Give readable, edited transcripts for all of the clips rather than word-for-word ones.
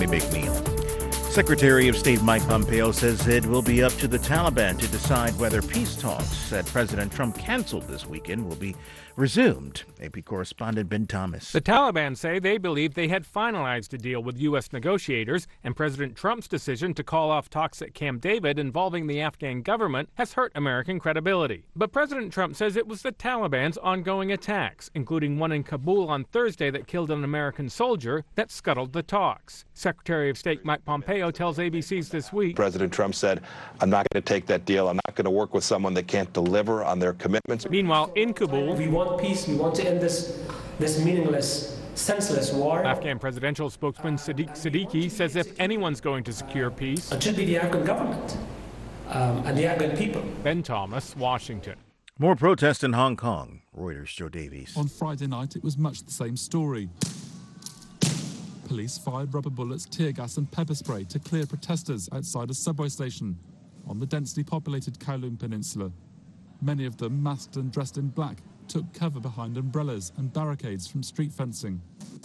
Tommy McNeil. Secretary of State Mike Pompeo says it will be up to the Taliban to decide whether peace talks that President Trump canceled this weekend will be resumed. AP correspondent Ben Thomas. The Taliban say they believe they had finalized a deal with U.S. negotiators, and President Trump's decision to call off talks at Camp David involving the Afghan government has hurt American credibility. But President Trump says it was the Taliban's ongoing attacks, including one in Kabul on Thursday that killed an American soldier, that scuttled the talks. Secretary of State Mike Pompeo tells ABC's This Week, President Trump said, I'm not going to take that deal. I'm not going to work with someone that can't deliver on their commitments. Meanwhile, in Kabul, we want peace. We want to end this meaningless, senseless war. Afghan presidential spokesman Sadiq Siddiqui says if anyone's going to secure peace, it should be the Afghan government and the Afghan people. Ben Thomas, Washington. More protests in Hong Kong. Reuters' Joe Davies. On Friday night, it was much the same story. Police fired rubber bullets, tear gas and pepper spray to clear protesters outside a subway station on the densely populated Kowloon Peninsula. Many of them, masked and dressed in black, took cover behind umbrellas and barricades from street fencing.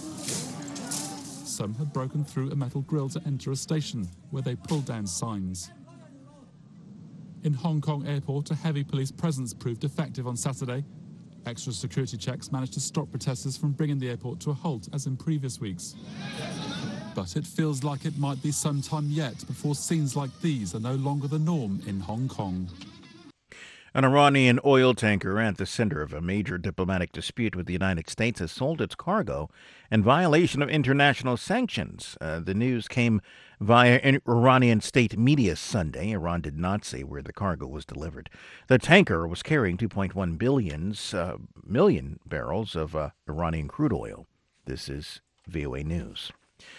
Some had broken through a metal grille to enter a station, where they pulled down signs. In Hong Kong Airport, a heavy police presence proved effective on Saturday. Extra security checks managed to stop protesters from bringing the airport to a halt, as in previous weeks. But it feels like it might be some time yet before scenes like these are no longer the norm in Hong Kong. An Iranian oil tanker at the center of a major diplomatic dispute with the United States has sold its cargo in violation of international sanctions. The news came via Iranian state media Sunday. Iran did not say where the cargo was delivered. The tanker was carrying 2.1 million barrels of Iranian crude oil. This is VOA News.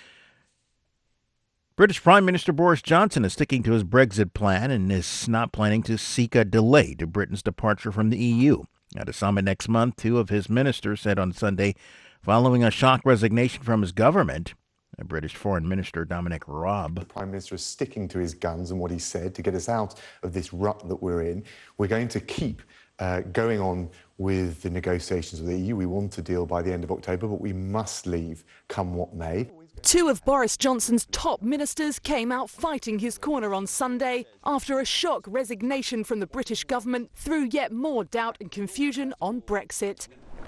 British Prime Minister Boris Johnson is sticking to his Brexit plan and is not planning to seek a delay to Britain's departure from the EU. At a summit next month, two of his ministers said on Sunday, following a shock resignation from his government, British Foreign Minister Dominic Raab. The Prime Minister is sticking to his guns and what he said to get us out of this rut that we're in. We're going to keep going on with the negotiations with the EU. We want a deal by the end of October, but we must leave come what may. Two of Boris Johnson's top ministers came out fighting his corner on Sunday after a shock resignation from the British government threw yet more doubt and confusion on Brexit.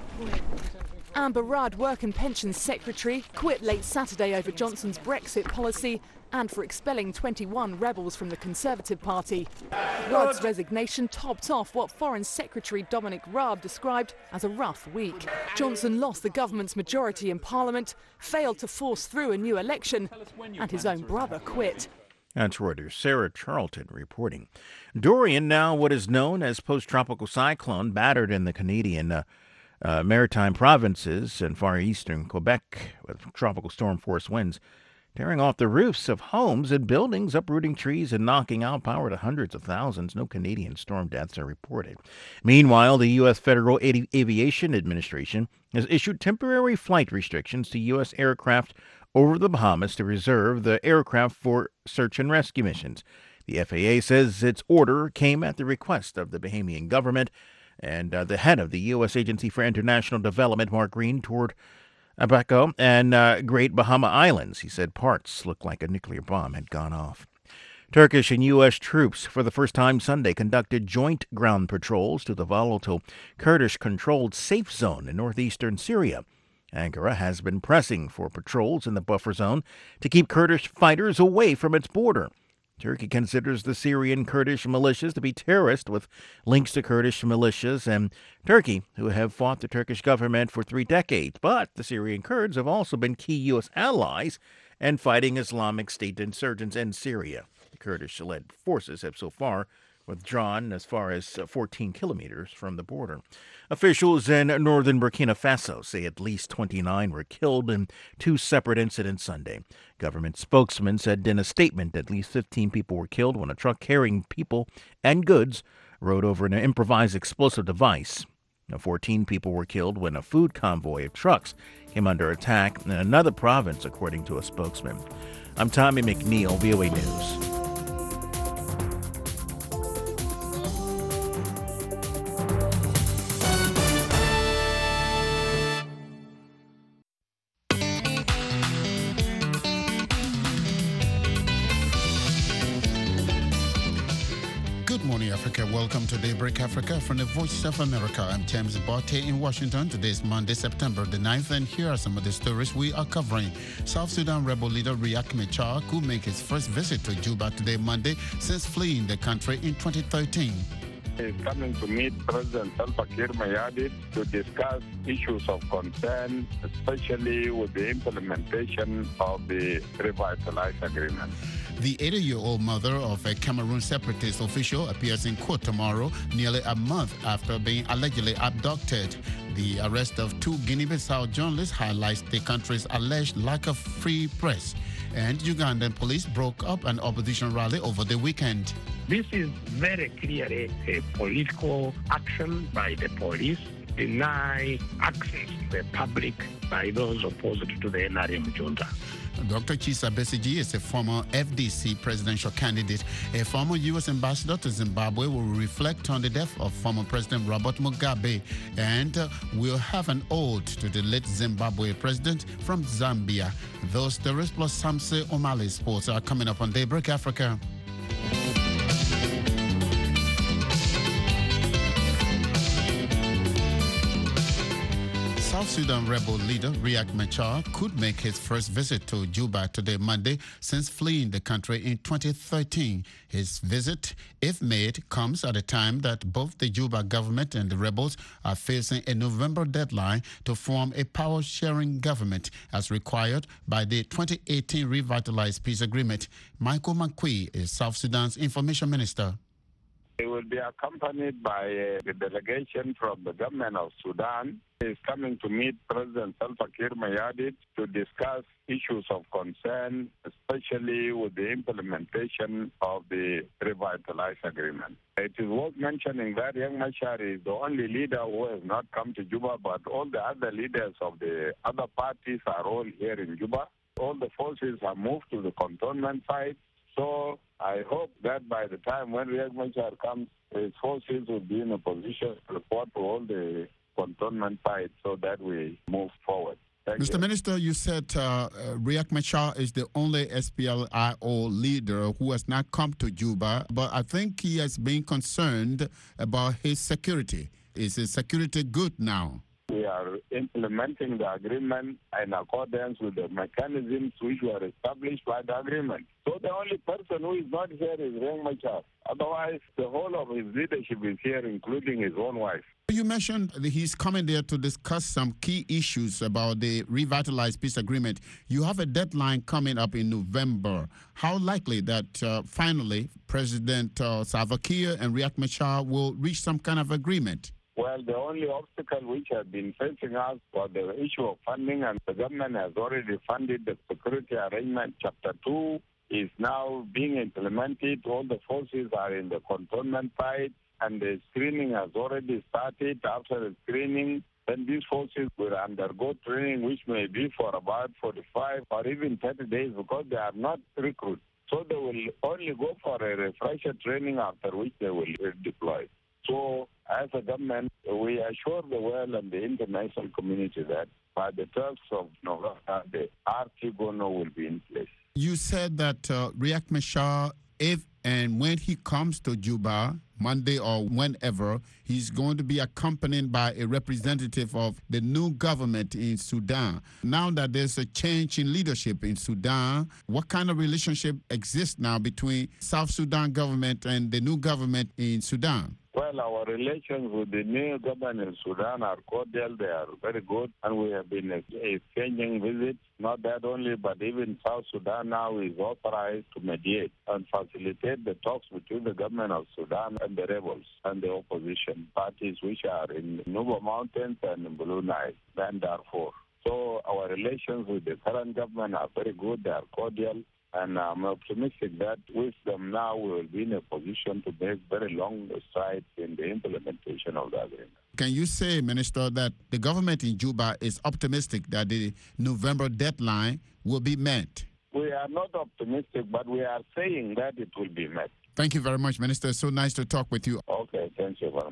Amber Rudd, Work and Pensions Secretary, quit late Saturday over Johnson's Brexit policy and for expelling 21 rebels from the Conservative Party. Rudd's resignation topped off what Foreign Secretary Dominic Raab described as a rough week. Johnson lost the government's majority in Parliament, failed to force through a new election, and his own brother quit. That's Reuters' Sarah Charlton reporting. Dorian, now what is known as post-tropical cyclone, battered in the Canadian maritime provinces and far eastern Quebec with tropical storm force winds, tearing off the roofs of homes and buildings, uprooting trees and knocking out power to hundreds of thousands. No Canadian storm deaths are reported. Meanwhile, the U.S. Federal Aviation Administration has issued temporary flight restrictions to U.S. aircraft over the Bahamas to reserve the aircraft for search and rescue missions. The FAA says its order came at the request of the Bahamian government, and the head of the U.S. Agency for International Development, Mark Green, toured Abaco and Great Bahama Islands. He said parts looked like a nuclear bomb had gone off. Turkish and U.S. troops, for the first time Sunday, conducted joint ground patrols to the volatile Kurdish-controlled safe zone in northeastern Syria. Ankara has been pressing for patrols in the buffer zone to keep Kurdish fighters away from its border. Turkey considers the Syrian Kurdish militias to be terrorists with links to Kurdish militias and Turkey, who have fought the Turkish government for 3 decades. But the Syrian Kurds have also been key U.S. allies in fighting Islamic State insurgents in Syria. The Kurdish-led forces have so far withdrawn as far as 14 kilometers from the border. Officials in northern Burkina Faso say at least 29 were killed in 2 separate incidents Sunday. Government spokesman said in a statement at least 15 people were killed when a truck carrying people and goods rode over an improvised explosive device. 14 people were killed when a food convoy of trucks came under attack in another province, according to a spokesman. I'm Tommy McNeil, VOA News. Africa. Welcome to Daybreak Africa from the Voice of America. I'm James Botte in Washington. Today is Monday, September the 9th, and here are some of the stories we are covering. South Sudan rebel leader Riek Machar could make his first visit to Juba today, Monday, since fleeing the country in 2013. Is coming to meet President Salva Kiir Mayardit to discuss issues of concern, especially with the implementation of the revitalized agreement. The 80-year-old mother of a Cameroon separatist official appears in court tomorrow, nearly a month after being allegedly abducted. The arrest of two Guinea-Bissau journalists highlights the country's alleged lack of free press. And Ugandan police broke up an opposition rally over the weekend. This is very clearly a political action by the police, deny access to the public by those opposed to the NRM junta. Dr. Kizza Besigye is a former FDC presidential candidate. A former U.S. ambassador to Zimbabwe will reflect on the death of former President Robert Mugabe and will have an ode to the late Zimbabwe president from Zambia. Those stories plus Samse Omali sports are coming up on Daybreak Africa. South Sudan rebel leader Riek Machar could make his first visit to Juba today, Monday, since fleeing the country in 2013. His visit, if made, comes at a time that both the Juba government and the rebels are facing a November deadline to form a power-sharing government as required by the 2018 Revitalized Peace Agreement. Michael Makui is South Sudan's information minister. It will be accompanied by a delegation from the government of Sudan. Is coming to meet President Salva Kiir Mayardit to discuss issues of concern, especially with the implementation of the revitalized agreement. It is worth mentioning that Riek Machar is the only leader who has not come to Juba, but all the other leaders of the other parties are all here in Juba. All the forces have moved to the cantonment site. So I hope that by the time when Riek Machar comes, his forces will be in a position to report to all the cantonment site so that we move forward. Mr. Minister, you said Riek Machar is the only SPLIO leader who has not come to Juba, but I think he has been concerned about his security. Is his security good now? We are implementing the agreement in accordance with the mechanisms which were established by the agreement. So the only person who is not here is Riek Machar. Otherwise, the whole of his leadership is here, including his own wife. You mentioned that he's coming there to discuss some key issues about the revitalized peace agreement. You have a deadline coming up in November. How likely that finally President Salva Kiir and Riek Machar will reach some kind of agreement? Well, the only obstacle which has been facing us was the issue of funding, and the government has already funded the security arrangement. Chapter 2 is now being implemented. All the forces are in the cantonment site, and the screening has already started. After the screening, then these forces will undergo training, which may be for about 45 or even 30 days because they are not recruits. So they will only go for a refresher training, after which they will deploy. So, as a government, we assure the world and the international community that by the 12th of November, the RT-GONO will be in place. You said that Riek Machar, if and when he comes to Juba, Monday or whenever, he's going to be accompanied by a representative of the new government in Sudan. Now that there's a change in leadership in Sudan, what kind of relationship exists now between South Sudan government and the new government in Sudan? Well, our relations with the new government in Sudan are cordial. They are very good, and we have been exchanging visits. Not that only, but even South Sudan now is authorized to mediate and facilitate the talks between the government of Sudan and the rebels and the opposition parties, which are in Nuba Mountains and in Blue Nile and Darfur. So our relations with the current government are very good. They are cordial. And I'm optimistic that with them now we will be in a position to make very long strides in the implementation of the agreement. Can you say, Minister, that the government in Juba is optimistic that the November deadline will be met? We are not optimistic, but we are saying that it will be met. Thank you very much, Minister. So nice to talk with you. Okay, thank you very much.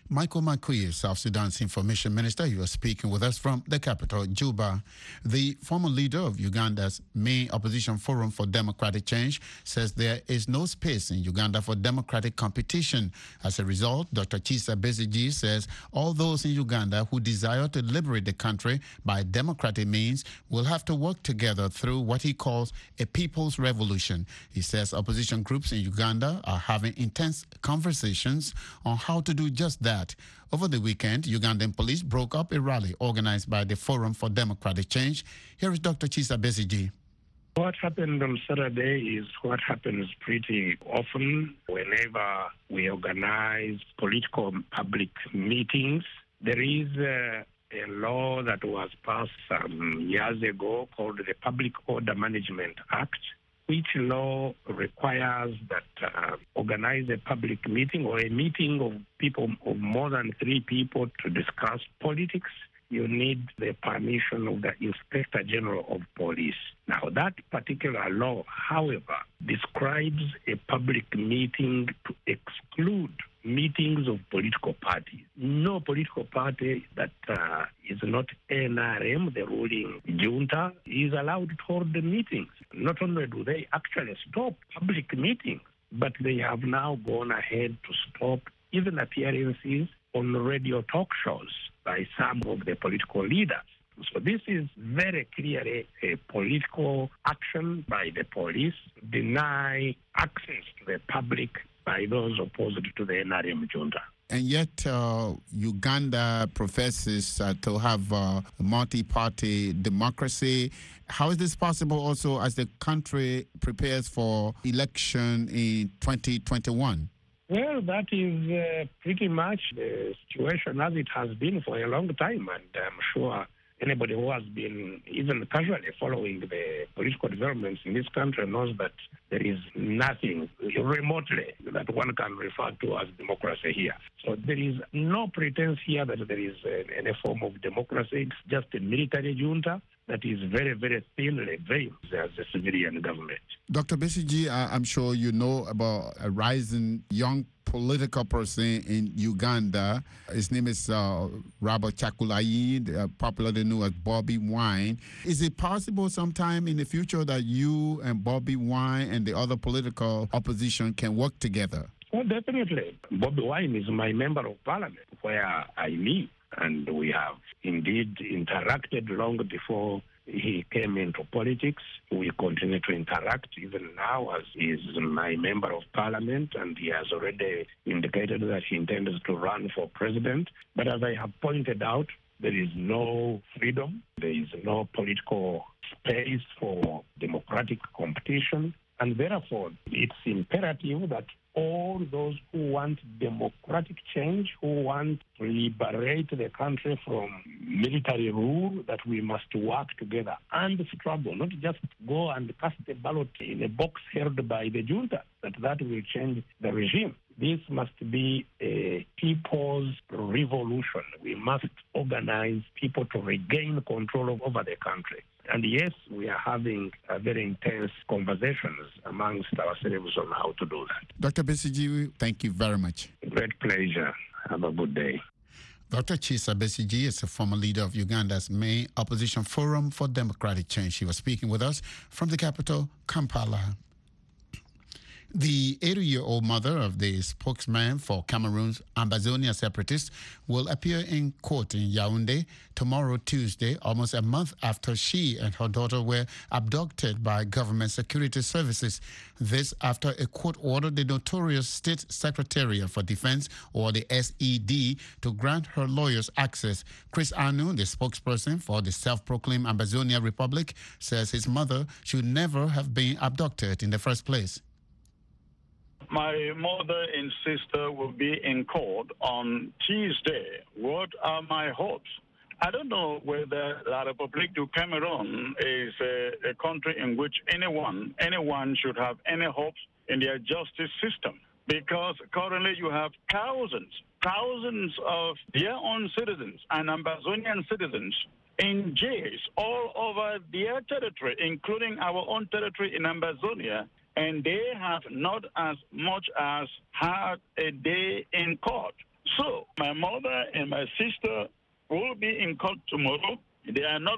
Michael Makui, South Sudan's information minister. He was speaking with us from the capital, Juba. The former leader of Uganda's main opposition forum for democratic change says there is no space in Uganda for democratic competition. As a result, Dr. Kizza Besigye says all those in Uganda who desire to liberate the country by democratic means will have to work together through what he calls a people's revolution. He says opposition groups in Uganda are having intense conversations on how to do just that. Over the weekend, Ugandan police broke up a rally organized by the Forum for Democratic Change. Here is Dr. Kizza Besigye. What happened on Saturday is what happens pretty often whenever we organize political public meetings. There is a law that was passed some years ago called the Public Order Management Act, which law requires that organize a public meeting or a meeting of people of more than 3 people to discuss politics. You need the permission of the Inspector General of Police. Now, that particular law, however, describes a public meeting to exclude meetings of political parties. No political party that is not NRM, the ruling junta, is allowed to hold the meetings. Not only do they actually stop public meetings, but they have now gone ahead to stop even appearances on radio talk shows by some of the political leaders. So this is very clearly a political action by the police to deny access to the public by those opposed to the NRM junta. And yet, Uganda professes to have a multi-party democracy. How is this possible also as the country prepares for election in 2021? Well, that is pretty much the situation as it has been for a long time, and I'm sure anybody who has been even casually following the political developments in this country knows that there is nothing remotely that one can refer to as democracy here. So there is no pretense here that there is any form of democracy. It's just a military junta that is very, very thinly veiled as a civilian government. Dr. Besigye, I'm sure you know about a rising young political person in Uganda. His name is Robert Kyagulanyi, popularly known as Bobi Wine. Is it possible sometime in the future that you and Bobi Wine and the other political opposition can work together? Well, definitely. Bobi Wine is my member of parliament where I live, and we have indeed interacted long before he came into politics. We continue to interact even now as he is my member of parliament, and he has already indicated that he intends to run for president. But as I have pointed out, there is no freedom, there is no political space for democratic competition, and therefore it's imperative that all those who want democratic change, who want to liberate the country from military rule, that we must work together and struggle, not just go and cast a ballot in a box held by the junta, that will change the regime. This must be a people's revolution. We must organize people to regain control over the country. And yes, we are having very intense conversations amongst ourselves on how to do that. Dr. Besigye, thank you very much. Great pleasure. Have a good day. Dr. Kizza Besigye is a former leader of Uganda's main opposition forum for democratic change. He was speaking with us from the capital, Kampala. The 80-year-old mother of the spokesman for Cameroon's Ambazonia separatists will appear in court in Yaoundé tomorrow, Tuesday, almost a month after she and her daughter were abducted by government security services. This after a court ordered the notorious State Secretariat for Defense, or the SED, to grant her lawyers access. Chris Anu, the spokesperson for the self-proclaimed Ambazonia Republic, says his mother should never have been abducted in the first place. My mother and sister will be in court on Tuesday. What are my hopes? I don't know whether La République du Cameroon is a country in which anyone should have any hopes in their justice system, because currently you have thousands of their own citizens and Ambazonian citizens in jails all over their territory, including our own territory in Ambazonia, and they have not as much as had a day in court. So my mother and my sister will be in court tomorrow. They are not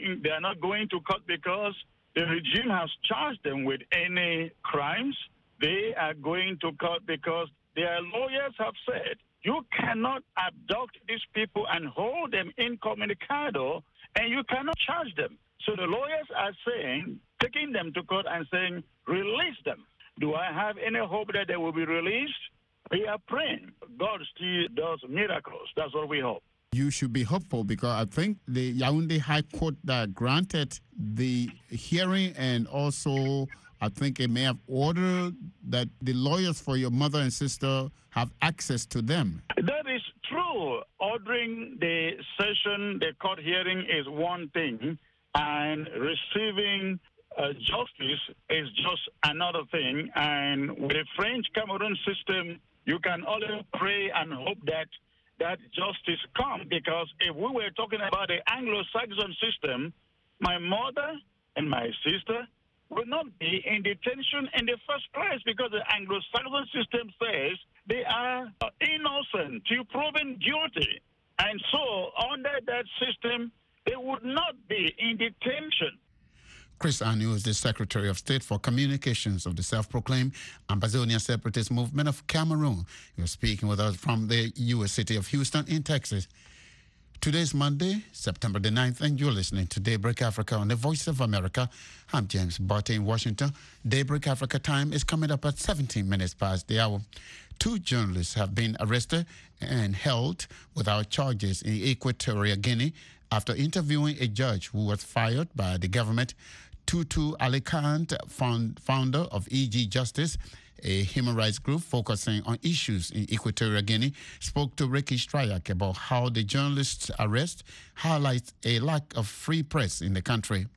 going to court because the regime has charged them with any crimes. They are going to court because their lawyers have said you cannot abduct these people and hold them incommunicado, and you cannot charge them. So the lawyers are saying, taking them to court and saying, release them. Do I have any hope that they will be released? We are praying. God still does miracles. That's what we hope. You should be hopeful because I think the Yaoundé High Court granted the hearing, and also I think it may have ordered that the lawyers for your mother and sister have access to them. That is true. Ordering the session, the court hearing is one thing, and receiving justice is just another thing. And with the French-Cameroon system, you can only pray and hope that justice comes, because if we were talking about the Anglo-Saxon system, my mother and my sister will not be in detention in the first place, because the Anglo-Saxon system says they are innocent till proven guilty. And so under that system, they would not be in detention. Chris Anu is the Secretary of State for Communications of the self-proclaimed Ambazonia Separatist Movement of Cameroon. You're speaking with us from the U.S. city of Houston in Texas. Today's Monday, September the 9th, and you're listening to Daybreak Africa on the Voice of America. I'm James Barty in Washington. Daybreak Africa time is coming up at 17 minutes past the hour. 2 journalists have been arrested and held without charges in Equatorial Guinea after interviewing a judge who was fired by the government. Tutu Alicante, founder of EG Justice, a human rights group focusing on issues in Equatorial Guinea, spoke to Ricky Strayak about how the journalist's arrest highlights a lack of free press in the country.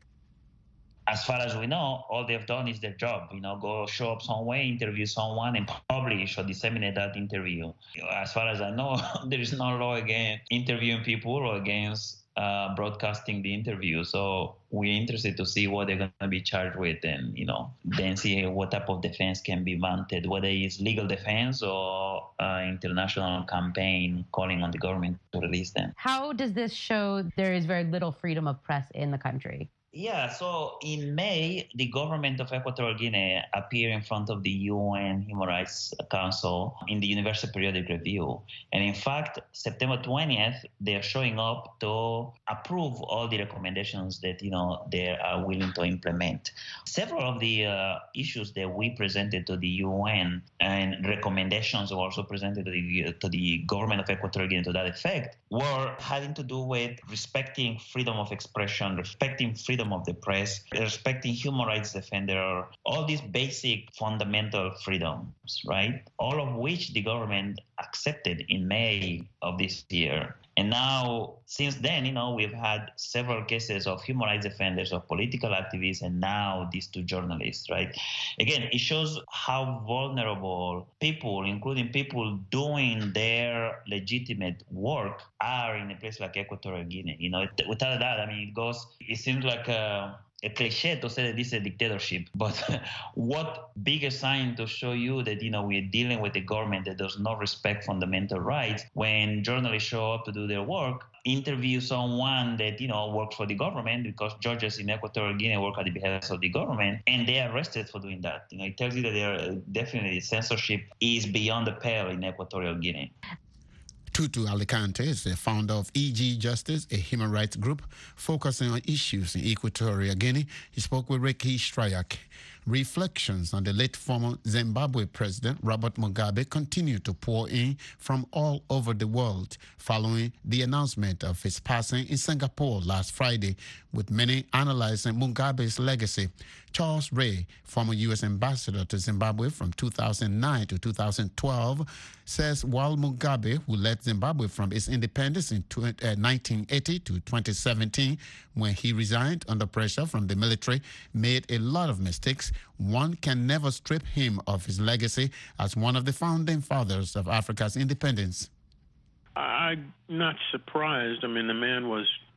As far as we know, all they've done is their job, go show up somewhere, interview someone, and publish or disseminate that interview. As far as I know, there is no law against interviewing people or against broadcasting the interview. So we're interested to see what they're going to be charged with, and then see what type of defense can be mounted, whether it's legal defense or international campaign calling on the government to release them. How does this show there is very little freedom of press in the country? Yeah, so in May, the government of Equatorial Guinea appeared in front of the UN Human Rights Council in the Universal Periodic Review. And in fact, September 20th, they're showing up to approve all the recommendations that, they are willing to implement. Several of the issues that we presented to the UN and recommendations were also presented to the government of Equatorial Guinea to that effect were having to do with respecting freedom of expression, respecting freedom of the press, respecting human rights defender, all these basic fundamental freedoms, right? All of which the government accepted in May of this year. And now, since then, we've had several cases of human rights defenders, of political activists, and now these 2 journalists, right? Again, it shows how vulnerable people, including people doing their legitimate work, are in a place like Equatorial Guinea. Without that, it seems like a cliche to say that this is a dictatorship, but what bigger sign to show you that, we're dealing with a government that does not respect fundamental rights when journalists show up to do their work, interview someone that, works for the government, because judges in Equatorial Guinea work at the behest of the government, and they are arrested for doing that. It tells you that definitely censorship is beyond the pale in Equatorial Guinea. Tutu Alicante is the founder of EG Justice, a human rights group focusing on issues in Equatorial Guinea. He spoke with Ricky Strayak. Reflections on the late former Zimbabwe president Robert Mugabe continue to pour in from all over the world following the announcement of his passing in Singapore last Friday, with many analyzing Mugabe's legacy. Charles Ray, former U.S. ambassador to Zimbabwe from 2009 to 2012, says while Mugabe, who led Zimbabwe from its independence in 1980 to 2017, when he resigned under pressure from the military, made a lot of mistakes, one can never strip him of his legacy as one of the founding fathers of Africa's independence. I'm not surprised. The man was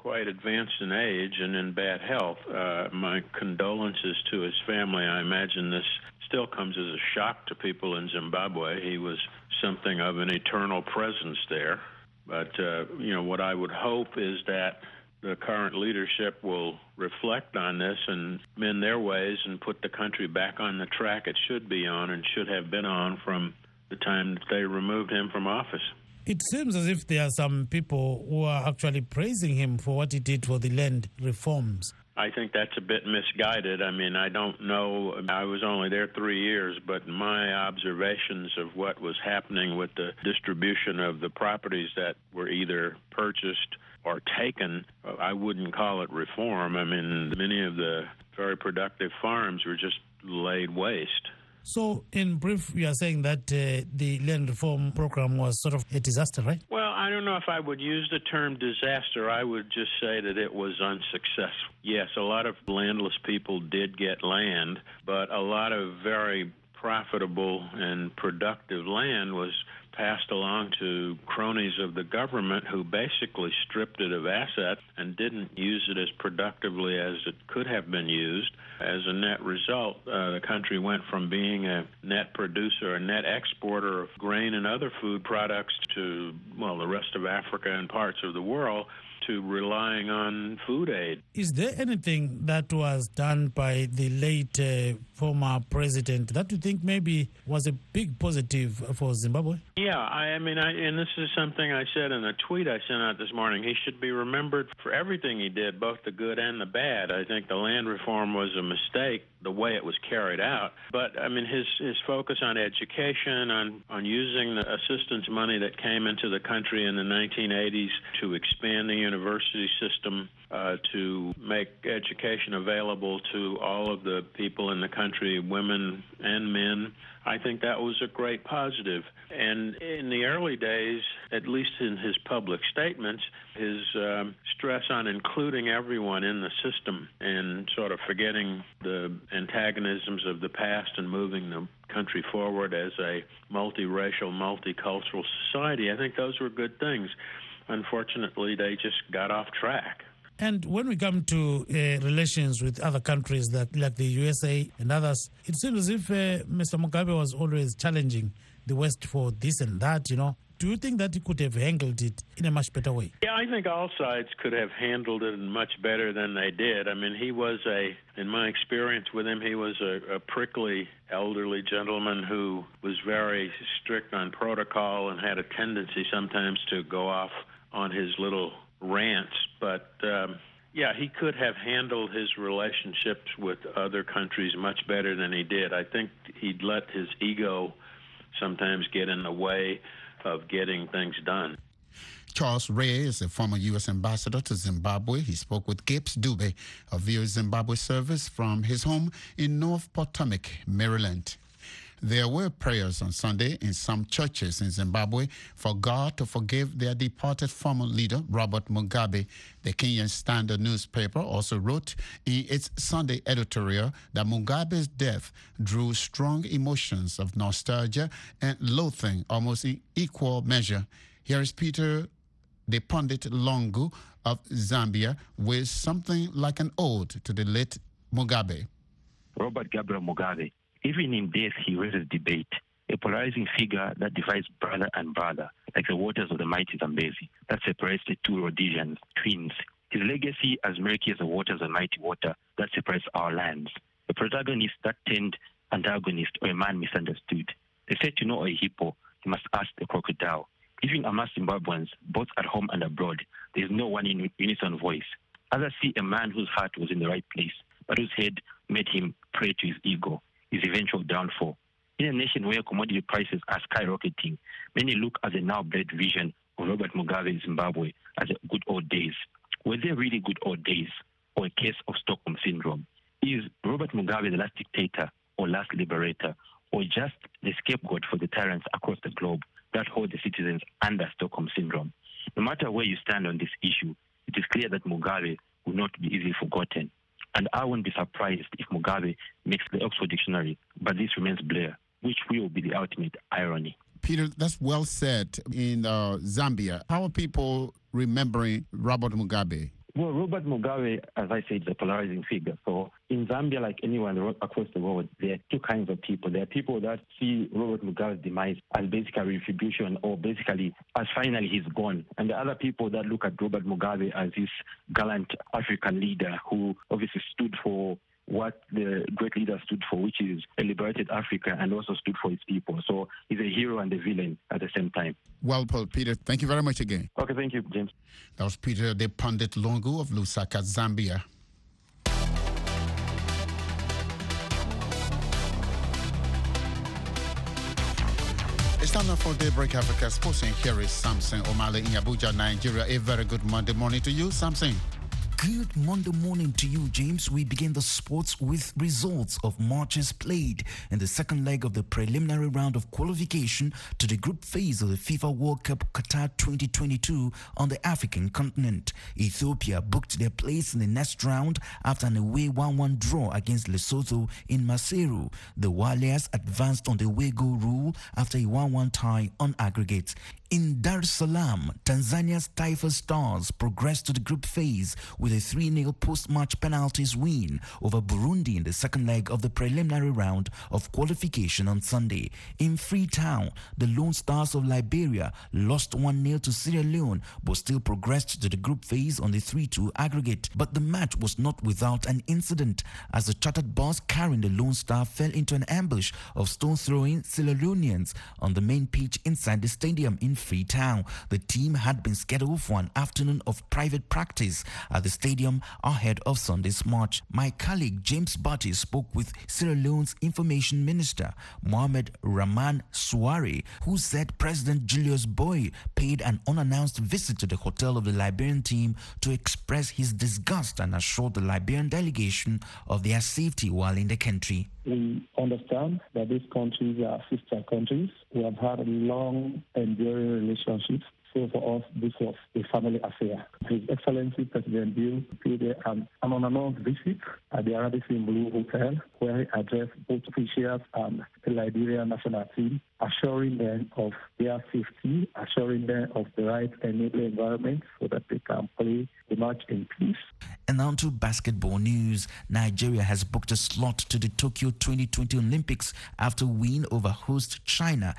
quite advanced in age and in bad health. My condolences to his family. I imagine this still comes as a shock to people in Zimbabwe. He was something of an eternal presence there. But, what I would hope is that the current leadership will reflect on this and mend their ways and put the country back on the track it should be on and should have been on from the time that they removed him from office. It seems as if there are some people who are actually praising him for what he did for the land reforms. I think that's a bit misguided. I mean, I don't know. I was only there 3 years, but my observations of what was happening with the distribution of the properties that were either purchased or taken, I wouldn't call it reform. I mean, many of the very productive farms were just laid waste. So, in brief, you are saying that the land reform program was sort of a disaster, right? Well, I don't know if I would use the term disaster. I would just say that it was unsuccessful. Yes, a lot of landless people did get land, but a lot of very profitable and productive land was passed along to cronies of the government who basically stripped it of assets and didn't use it as productively as it could have been used. As a net result, the country went from being a net producer, a net exporter of grain and other food products to, the rest of Africa and parts of the world, to relying on food aid. Is there anything that was done by the late former president that you think maybe was a big positive for Zimbabwe? Yeah, and this is something I said in a tweet I sent out this morning. He should be remembered for everything he did, both the good and the bad. I think the land reform was a mistake, the way it was carried out. But, his focus on education, on using the assistance money that came into the country in the 1980s to expand the university system, to make education available to all of the people in the country, women and men. I think that was a great positive. And in the early days, at least in his public statements, his stress on including everyone in the system and sort of forgetting the antagonisms of the past and moving the country forward as a multiracial, multicultural society, I think those were good things. Unfortunately, they just got off track. And when we come to relations with other countries like the USA and others, it seems as if Mr. Mugabe was always challenging the West for this and that, Do you think that he could have handled it in a much better way? Yeah, I think all sides could have handled it much better than they did. He was in my experience with him, he was a prickly elderly gentleman who was very strict on protocol and had a tendency sometimes to go off on his little rants. But, he could have handled his relationships with other countries much better than he did. I think he'd let his ego sometimes get in the way of getting things done. Charles Ray is a former U.S. ambassador to Zimbabwe. He spoke with Gibbs Dube of VOA Zimbabwe service from his home in North Potomac, Maryland. There were prayers on Sunday in some churches in Zimbabwe for God to forgive their departed former leader, Robert Mugabe. The Kenyan Standard newspaper also wrote in its Sunday editorial that Mugabe's death drew strong emotions of nostalgia and loathing almost in equal measure. Here is Peter the Pundit Longu of Zambia with something like an ode to the late Mugabe. Robert Gabriel Mugabe. Even in death, he raises debate, a polarizing figure that divides brother and brother, like the waters of the mighty Zambezi, that separates the two Rhodesians, twins. His legacy as murky as the waters of the mighty water that separates our lands. A protagonist that turned antagonist or a man misunderstood. They said to know a hippo, you must ask the crocodile. Even among Zimbabweans, both at home and abroad, there is no one in unison voice. Others see a man whose heart was in the right place, but whose head made him prey to his ego, his eventual downfall. In a nation where commodity prices are skyrocketing, many look at the now-bled vision of Robert Mugabe in Zimbabwe as the good old days. Were they really good old days, or a case of Stockholm Syndrome? Is Robert Mugabe the last dictator or last liberator, or just the scapegoat for the tyrants across the globe that hold the citizens under Stockholm Syndrome? No matter where you stand on this issue, it is clear that Mugabe will not be easily forgotten. And I won't be surprised if Mugabe makes the Oxford Dictionary, but this remains Blair, which will be the ultimate irony. Peter, that's well said. In Zambia, how are people remembering Robert Mugabe? Well, Robert Mugabe, as I said, is a polarizing figure. So in Zambia, like anyone across the world, there are two kinds of people. There are people that see Robert Mugabe's demise as basically retribution, or basically as finally he's gone. And the other people that look at Robert Mugabe as this gallant African leader who obviously stood for what the great leader stood for, which is a liberated Africa, and also stood for his people. So he's a hero and a villain at the same time. Well, Paul, Peter, thank you very much again. Okay, thank you, James. That was Peter De Pundit Lungu of Lusaka, Zambia. It's time now for Daybreak Africa Sports, and here is Samson Omale in Abuja, Nigeria. A very good Monday morning to you, Samson. Good Monday morning to you, James. We begin the sports with results of matches played in the second leg of the preliminary round of qualification to the group phase of the FIFA World Cup Qatar 2022 on the African continent. Ethiopia booked their place in the next round after an away 1-1 draw against Lesotho in Maseru. The Warriors advanced on the away goal rule after a 1-1 tie on aggregate. In Dar es Salaam, Tanzania's Taifa Stars progressed to the group phase with a 3-0 post-match penalties win over Burundi in the second leg of the preliminary round of qualification on Sunday. In Freetown, the Lone Stars of Liberia lost 1-0 to Sierra Leone but still progressed to the group phase on the 3-2 aggregate. But the match was not without an incident as the chartered bus carrying the Lone Star fell into an ambush of stone-throwing Sierra Leoneans on the main pitch inside the stadium in Freetown. The team had been scheduled for an afternoon of private practice at the stadium ahead of Sunday's match. My colleague James Barty spoke with Sierra Leone's Information Minister Mohamed Rahman Suare, who said President Julius Boy paid an unannounced visit to the hotel of the Liberian team to express his disgust and assured the Liberian delegation of their safety while in the country. We understand that these countries are sister countries. We have had long, enduring relationships. So for us, this was a family affair. His Excellency President Bill paid an unannounced visit at the Aradisi Blue Hotel, where he addressed both officials and the Liberian national team, assuring them of their safety, assuring them of the right enabling environment so that they can play the match in peace. And on to basketball news. Nigeria has booked a slot to the Tokyo 2020 Olympics after win over host China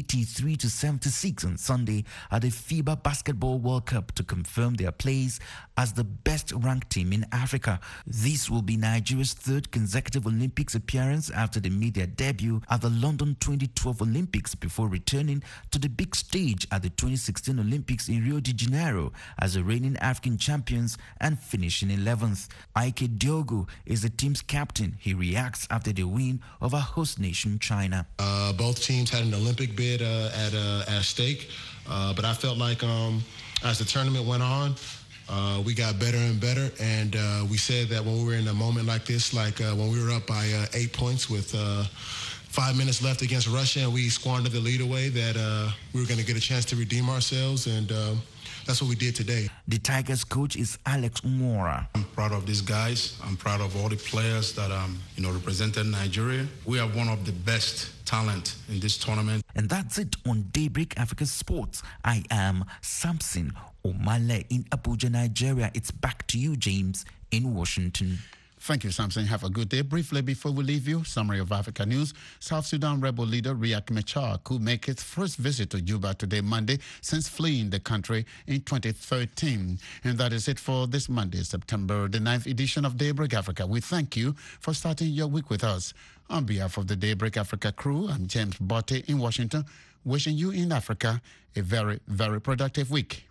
83-76 on Sunday at the FIBA Basketball World Cup to confirm their place as the best-ranked team in Africa. This will be Nigeria's third consecutive Olympics appearance after they made their debut at the London 2012 Olympics before returning to the big stage at the 2016 Olympics in Rio de Janeiro as the reigning African champions and finishing 11th. Ike Diogo is the team's captain. He reacts after the win over host nation China. Both teams had an Olympic bid at stake, but I felt like as the tournament went on, we got better and better, and we said that when we were in a moment like this, like when we were up by 8 points with 5 minutes left against Russia and we squandered the lead away, that we were going to get a chance to redeem ourselves, and that's what we did today. The Tigers coach is Alex Mora. I'm proud of these guys. I'm proud of all the players that represented Nigeria. We are one of the best talent in this tournament. And that's it on Daybreak Africa Sports. I am Samson Omale in Abuja, Nigeria. It's back to you, James, in Washington. Thank you, Samson. Have a good day. Briefly before we leave you, summary of Africa news. South Sudan rebel leader Riek Machar could make his first visit to Juba today, Monday, since fleeing the country in 2013. And that is it for this Monday, September the 9th edition of Daybreak Africa. We thank you for starting your week with us. On behalf of the Daybreak Africa crew, I'm James Botte in Washington, wishing you in Africa a very, very productive week.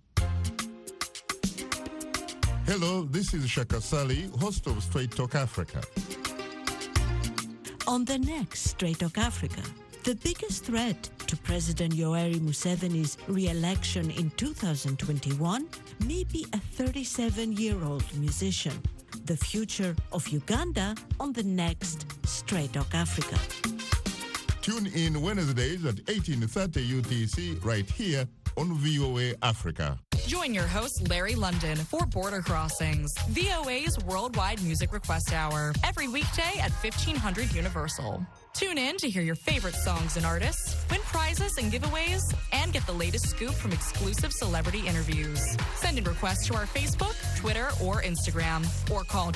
Hello, this is Shaka Sali, host of Straight Talk Africa. On the next Straight Talk Africa, the biggest threat to President Yoweri Museveni's re-election in 2021 may be a 37-year-old musician. The future of Uganda on the next Straight Talk Africa. Tune in Wednesdays at 18:30 UTC right here on VOA Africa. Join your host, Larry London, for Border Crossings, VOA's worldwide music request hour, every weekday at 1500 Universal. Tune in to hear your favorite songs and artists, win prizes and giveaways, and get the latest scoop from exclusive celebrity interviews. Send in requests to our Facebook, Twitter or Instagram, or call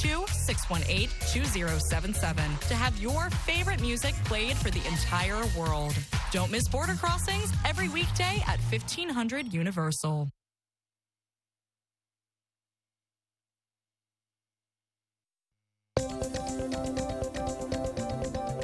202-618-2077 to have your favorite music played for the entire world. Don't miss Border Crossings every weekday at 1500 Universal.